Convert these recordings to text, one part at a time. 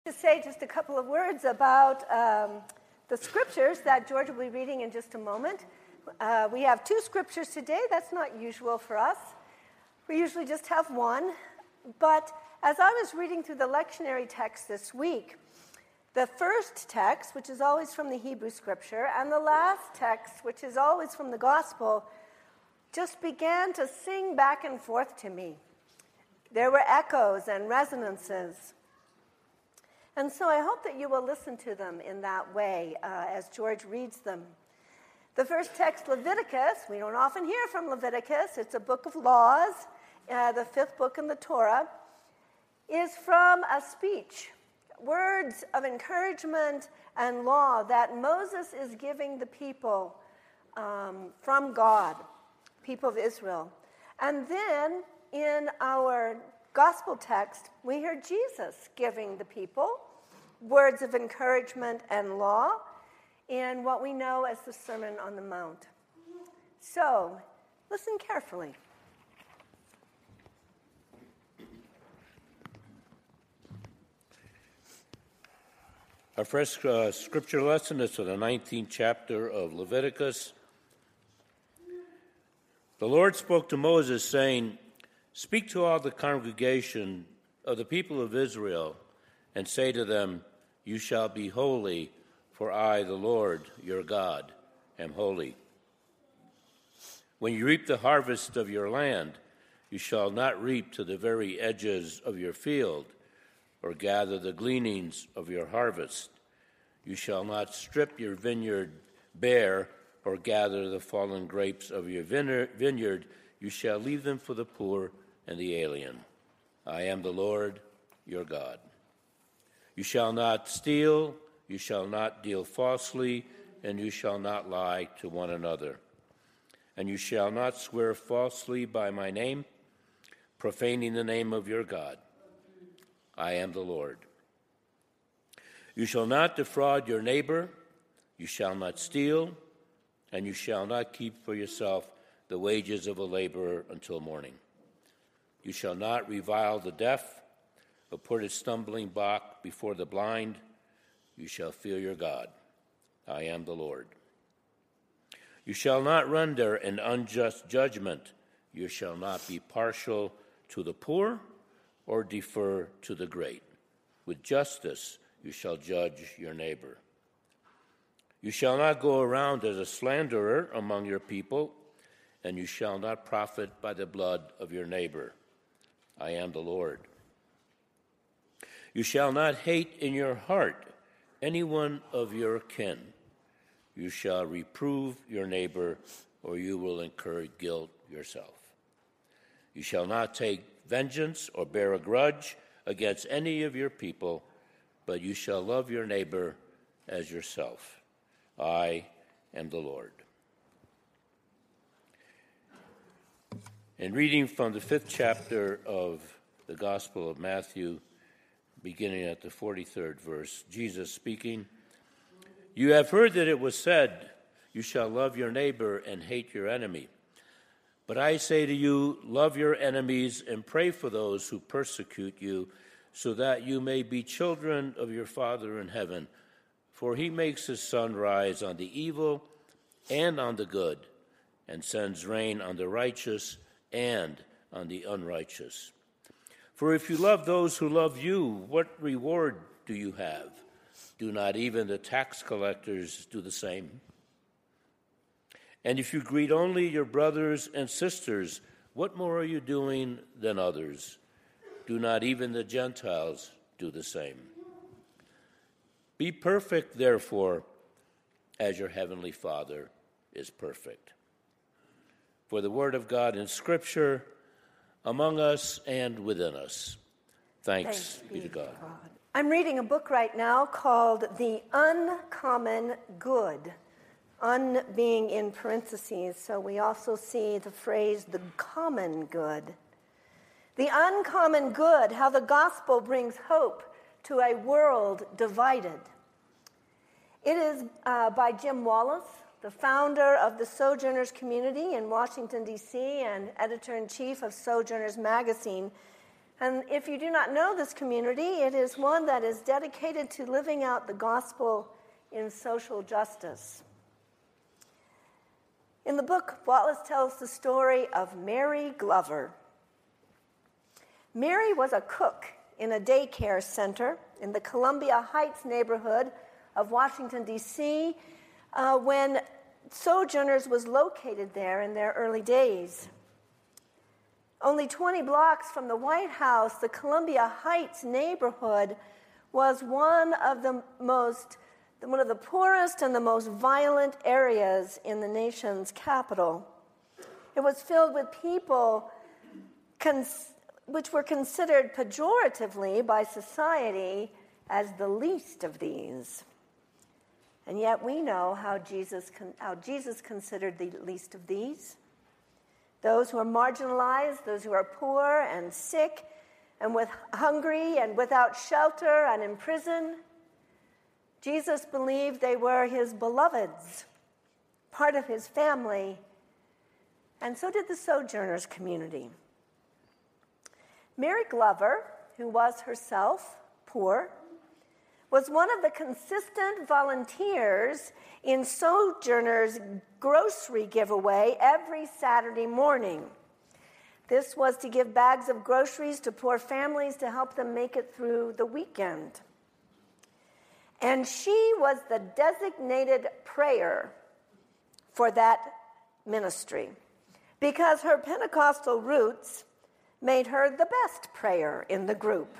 To say just a couple of words about the scriptures that George will be reading in just a moment. We have two scriptures today. That's not usual for us. We usually just have one. But as I was reading through the lectionary text this week, the first text, which is always from the Hebrew scripture, and the last text, which is always from the gospel, just began to sing back and forth to me. There were echoes and resonances. And so I hope that you will listen to them in that way as George reads them. The first text, Leviticus, we don't often hear from Leviticus. It's a book of laws, the fifth book in the Torah, is from a speech, words of encouragement and law that Moses is giving the people from God, people of Israel. And then in our gospel text, we hear Jesus giving the people words of encouragement and law in what we know as the Sermon on the Mount. So, listen carefully. Our first scripture lesson is from the 19th chapter of Leviticus. The Lord spoke to Moses, saying, "Speak to all the congregation of the people of Israel, and say to them, you shall be holy, for I, the Lord, your God, am holy. When you reap the harvest of your land, you shall not reap to the very edges of your field, or gather the gleanings of your harvest. You shall not strip your vineyard bare, or gather the fallen grapes of your vineyard. You shall leave them for the poor and the alien. I am the Lord, your God. You shall not steal, you shall not deal falsely, and you shall not lie to one another. And you shall not swear falsely by my name, profaning the name of your God. I am the Lord. You shall not defraud your neighbor, you shall not steal, and you shall not keep for yourself the wages of a laborer until morning. You shall not revile the deaf, or put a stumbling block before the blind. You shall fear your God. I am the Lord. You shall not render an unjust judgment. You shall not be partial to the poor or defer to the great. With justice you shall judge your neighbor. You shall not go around as a slanderer among your people, and you shall not profit by the blood of your neighbor. I am the Lord. You shall not hate in your heart any one of your kin. You shall reprove your neighbor, or you will incur guilt yourself. You shall not take vengeance or bear a grudge against any of your people, but you shall love your neighbor as yourself. I am the Lord." In reading from the 5th chapter of the Gospel of Matthew, beginning at the 43rd verse, Jesus speaking, "You have heard that it was said, you shall love your neighbor and hate your enemy. But I say to you, love your enemies and pray for those who persecute you, so that you may be children of your Father in heaven. For he makes his sun rise on the evil and on the good, and sends rain on the righteous and on the unrighteous. For if you love those who love you, what reward do you have? Do not even the tax collectors do the same? And if you greet only your brothers and sisters, what more are you doing than others? Do not even the Gentiles do the same? Be perfect, therefore, as your heavenly Father is perfect." For the word of God in Scripture, among us and within us. Thanks be to God. I'm reading a book right now called The Uncommon Good. Un being in parentheses, so we also see the phrase the common good. The uncommon good, how the gospel brings hope to a world divided. It is by Jim Wallace, the founder of the Sojourners community in Washington, D.C., and editor-in-chief of Sojourners magazine. And if you do not know this community, it is one that is dedicated to living out the gospel in social justice. In the book, Wallace tells the story of Mary Glover. Mary was a cook in a daycare center in the Columbia Heights neighborhood of Washington, D.C., when Sojourners was located there in their early days. Only 20 blocks from the White House, the Columbia Heights neighborhood was one of the poorest and the most violent areas in the nation's capital. It was filled with people which were considered pejoratively by society as the least of these. And yet we know how Jesus considered the least of these. Those who are marginalized, those who are poor and sick and hungry and without shelter and in prison. Jesus believed they were his beloveds, part of his family, and so did the Sojourners community. Mary Glover, who was herself poor, was one of the consistent volunteers in Sojourners' grocery giveaway every Saturday morning. This was to give bags of groceries to poor families to help them make it through the weekend. And she was the designated prayer for that ministry because her Pentecostal roots made her the best prayer in the group.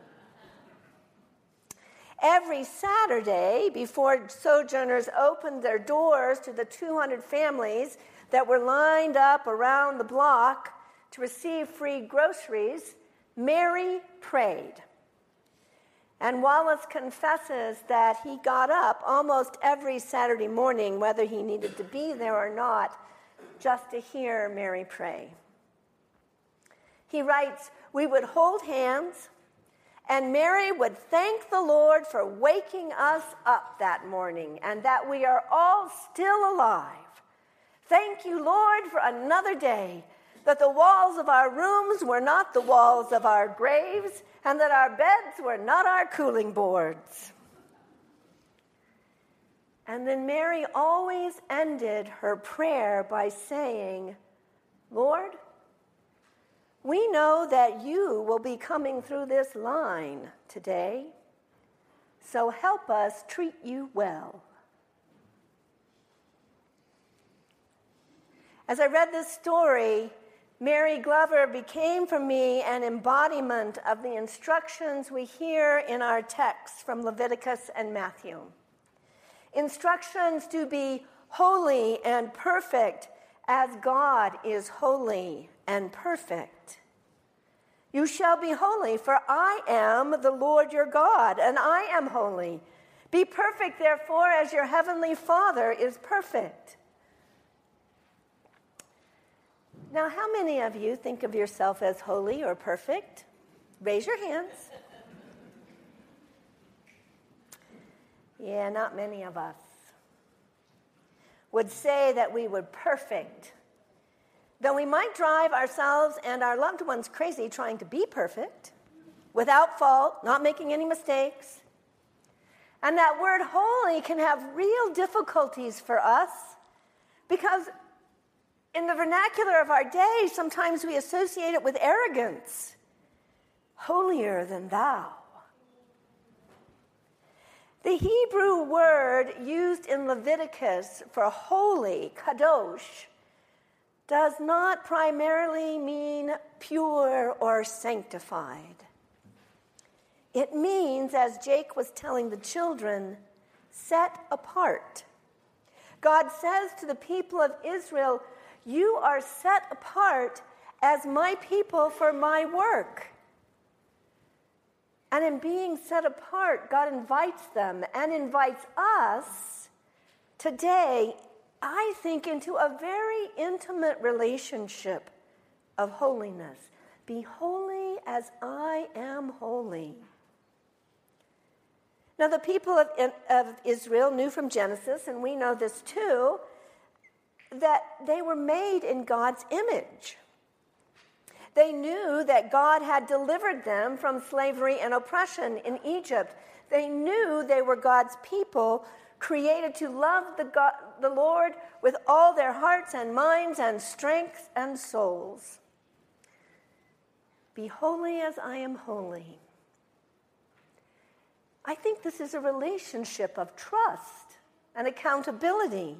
Every Saturday, before Sojourners opened their doors to the 200 families that were lined up around the block to receive free groceries, Mary prayed. And Wallace confesses that he got up almost every Saturday morning, whether he needed to be there or not, just to hear Mary pray. He writes, "We would hold hands, and Mary would thank the Lord for waking us up that morning and that we are all still alive. Thank you, Lord, for another day, that the walls of our rooms were not the walls of our graves, and that our beds were not our cooling boards." And then Mary always ended her prayer by saying, "Lord, we know that you will be coming through this line today, so help us treat you well." As I read this story, Mary Glover became for me an embodiment of the instructions we hear in our texts from Leviticus and Matthew. Instructions to be holy and perfect as God is holy and perfect. "You shall be holy, for I am the Lord your God, and I am holy. Be perfect, therefore, as your heavenly Father is perfect." Now, how many of you think of yourself as holy or perfect? Raise your hands. Yeah, not many of us would say that we were perfect, though we might drive ourselves and our loved ones crazy trying to be perfect, without fault, not making any mistakes. And that word holy can have real difficulties for us because in the vernacular of our day, sometimes we associate it with arrogance. Holier than thou. The Hebrew word used in Leviticus for holy, kadosh, does not primarily mean pure or sanctified. It means, as Jake was telling the children, set apart. God says to the people of Israel, "You are set apart as my people for my work." And in being set apart, God invites them and invites us today, I think, into a very intimate relationship of holiness. Be holy as I am holy. Now, the people of Israel knew from Genesis, and we know this too, that they were made in God's image. They knew that God had delivered them from slavery and oppression in Egypt. They knew they were God's people, created to love the Lord with all their hearts and minds and strength and souls. Be holy as I am holy. I think this is a relationship of trust and accountability.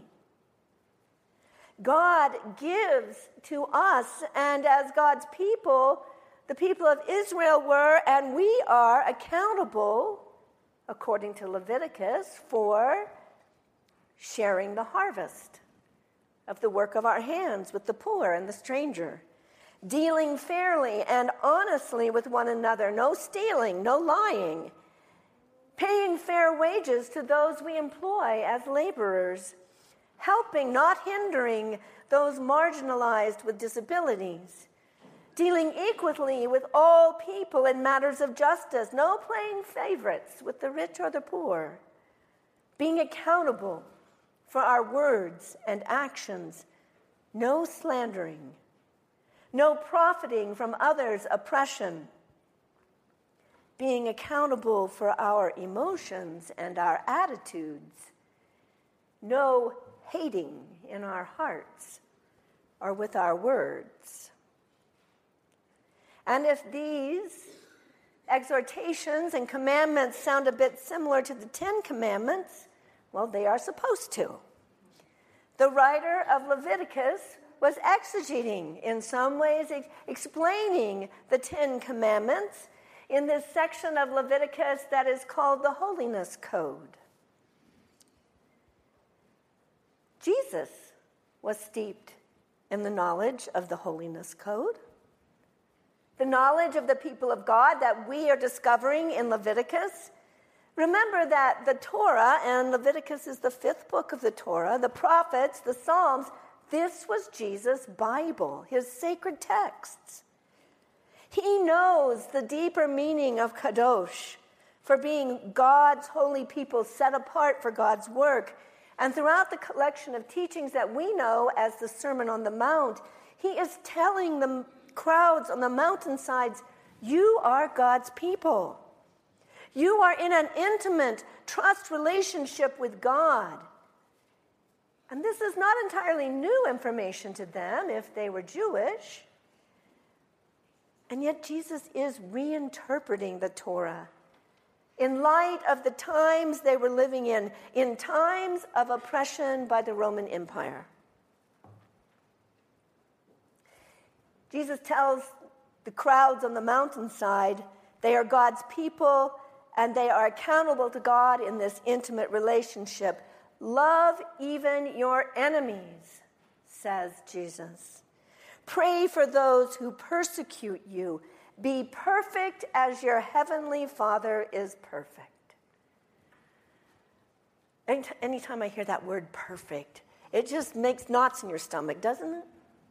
God gives to us, and as God's people, the people of Israel were, and we are accountable, according to Leviticus, for sharing the harvest of the work of our hands with the poor and the stranger, dealing fairly and honestly with one another, no stealing, no lying, paying fair wages to those we employ as laborers, helping, not hindering, those marginalized with disabilities, dealing equally with all people in matters of justice, no playing favorites with the rich or the poor, being accountable for our words and actions, no slandering, no profiting from others' oppression, being accountable for our emotions and our attitudes, no hating in our hearts or with our words. And if these exhortations and commandments sound a bit similar to the 10 Commandments, well, they are supposed to. The writer of Leviticus was exegeting, in some ways, explaining the 10 Commandments in this section of Leviticus that is called the Holiness Code. Jesus was steeped in the knowledge of the Holiness Code, the knowledge of the people of God that we are discovering in Leviticus. Remember that the Torah, and Leviticus is the 5th book of the Torah, the prophets, the Psalms, this was Jesus' Bible, his sacred texts. He knows the deeper meaning of kadosh, for being God's holy people set apart for God's work. And throughout the collection of teachings that we know as the Sermon on the Mount, he is telling the crowds on the mountainsides, you are God's people. You are in an intimate trust relationship with God. And this is not entirely new information to them if they were Jewish. And yet Jesus is reinterpreting the Torah in light of the times they were living in times of oppression by the Roman Empire. Jesus tells the crowds on the mountainside they are God's people and they are accountable to God in this intimate relationship. Love even your enemies, says Jesus. Pray for those who persecute you. Be perfect as your heavenly Father is perfect. Anytime I hear that word perfect, it just makes knots in your stomach, doesn't it?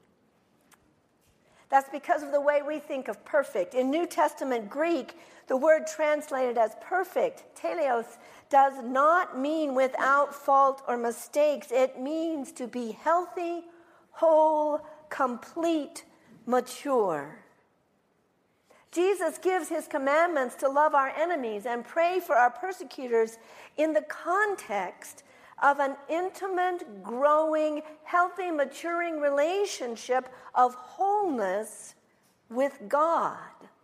That's because of the way we think of perfect. In New Testament Greek, the word translated as perfect, teleos, does not mean without fault or mistakes. It means to be healthy, whole, complete, mature. Jesus gives his commandments to love our enemies and pray for our persecutors in the context of an intimate, growing, healthy, maturing relationship of wholeness with God.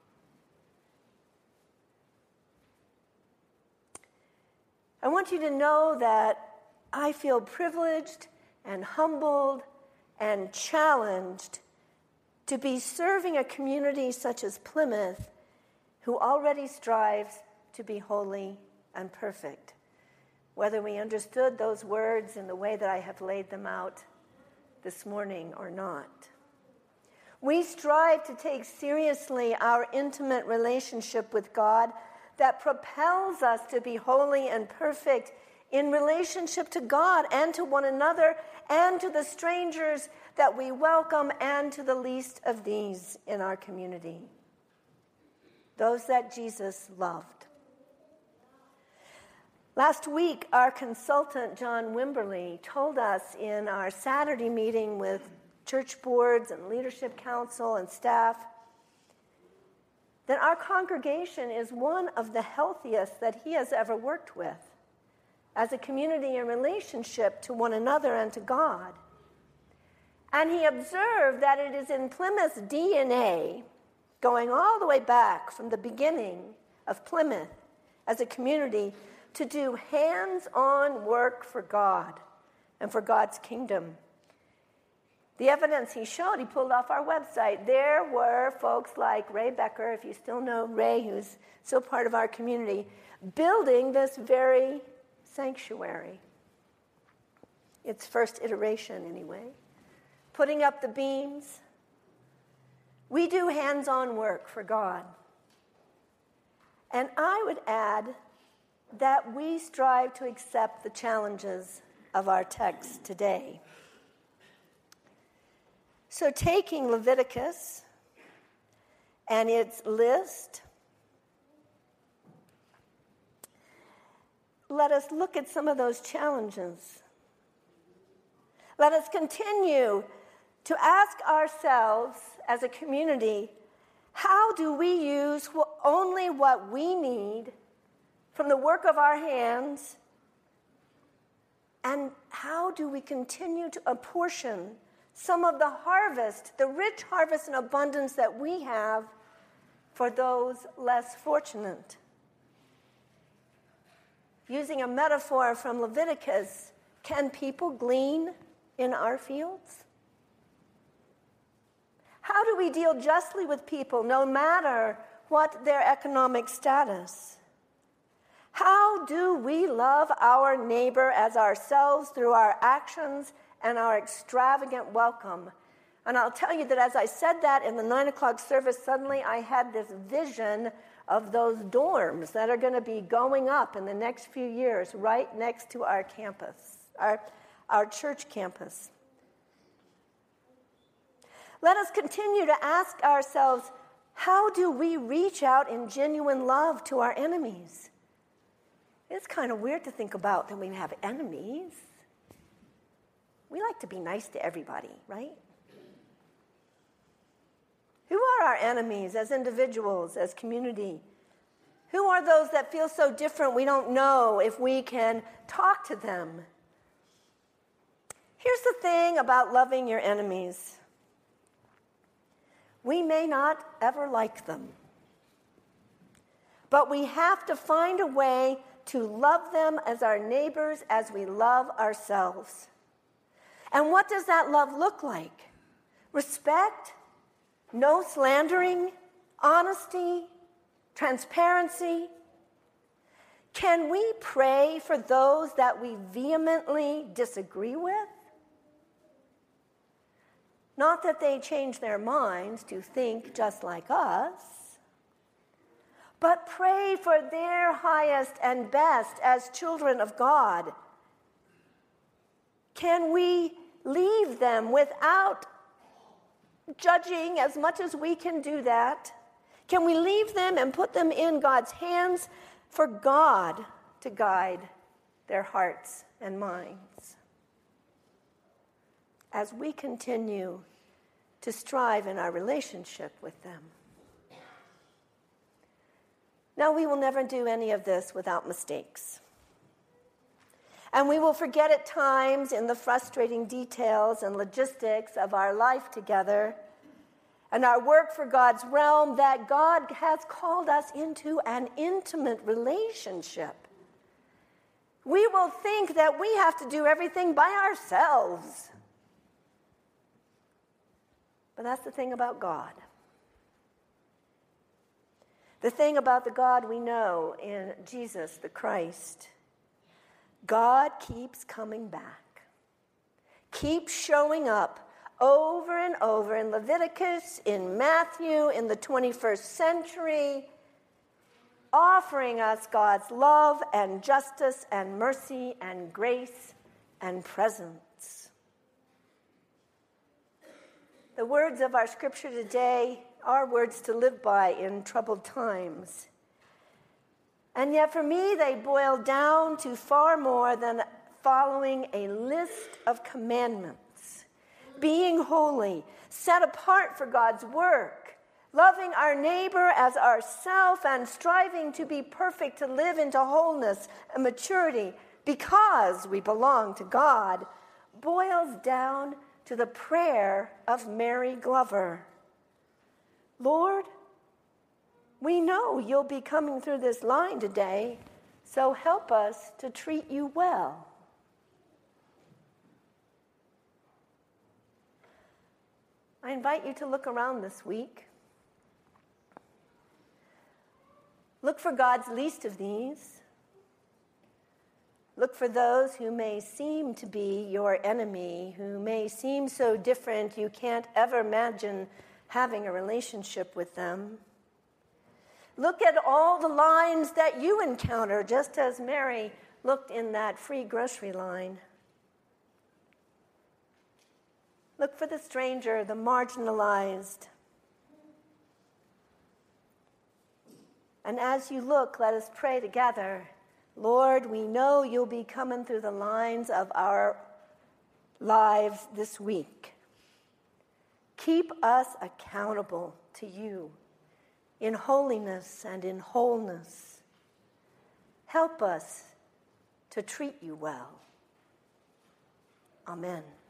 I want you to know that I feel privileged and humbled and challenged to be serving a community such as Plymouth, who already strives to be holy and perfect, whether we understood those words in the way that I have laid them out this morning or not. We strive to take seriously our intimate relationship with God that propels us to be holy and perfect in relationship to God and to one another and to the strangers that we welcome and to the least of these in our community, those that Jesus loved. Last week, our consultant, John Wimberly, told us in our Saturday meeting with church boards and leadership council and staff then our congregation is one of the healthiest that he has ever worked with as a community in relationship to one another and to God. And he observed that it is in Plymouth's DNA, going all the way back from the beginning of Plymouth as a community, to do hands-on work for God and for God's kingdom. The evidence he showed, he pulled off our website. There were folks like Ray Becker, if you still know Ray, who's still part of our community, building this very sanctuary. Its first iteration, anyway. Putting up the beams. We do hands-on work for God. And I would add that we strive to accept the challenges of our text today. So taking Leviticus and its list, let us look at some of those challenges. Let us continue to ask ourselves as a community, how do we use only what we need from the work of our hands, and how do we continue to apportion some of the harvest, the rich harvest and abundance that we have for those less fortunate? Using a metaphor from Leviticus, can people glean in our fields? How do we deal justly with people no matter what their economic status? How do we love our neighbor as ourselves through our actions and our extravagant welcome? And I'll tell you that as I said that in the 9 o'clock service, suddenly I had this vision of those dorms that are going to be going up in the next few years right next to our campus, our church campus. Let us continue to ask ourselves, how do we reach out in genuine love to our enemies? It's kind of weird to think about that we have enemies. We like to be nice to everybody, right? Who are our enemies as individuals, as community? Who are those that feel so different we don't know if we can talk to them? Here's the thing about loving your enemies. We may not ever like them, but we have to find a way to love them as our neighbors as we love ourselves. And what does that love look like? Respect, no slandering, honesty, transparency. Can we pray for those that we vehemently disagree with? Not that they change their minds to think just like us, but pray for their highest and best as children of God. Can we leave them without judging as much as we can do that? Can we leave them and put them in God's hands for God to guide their hearts and minds as we continue to strive in our relationship with them? Now, we will never do any of this without mistakes. And we will forget at times in the frustrating details and logistics of our life together and our work for God's realm that God has called us into an intimate relationship. We will think that we have to do everything by ourselves. But that's the thing about God. The thing about the God we know in Jesus the Christ. God keeps coming back, keeps showing up over and over in Leviticus, in Matthew, in the 21st century, offering us God's love and justice and mercy and grace and presence. The words of our scripture today are words to live by in troubled times. And yet for me, they boil down to far more than following a list of commandments. Being holy, set apart for God's work, loving our neighbor as ourself and striving to be perfect, to live into wholeness and maturity because we belong to God, boils down to the prayer of Mary Glover. Lord, we know you'll be coming through this line today, so help us to treat you well. I invite you to look around this week. Look for God's least of these. Look for those who may seem to be your enemy, who may seem so different you can't ever imagine having a relationship with them. Look at all the lines that you encounter, just as Mary looked in that free grocery line. Look for the stranger, the marginalized. And as you look, let us pray together. Lord, we know you'll be coming through the lines of our lives this week. Keep us accountable to you in holiness and in wholeness. Help us to treat you well. Amen.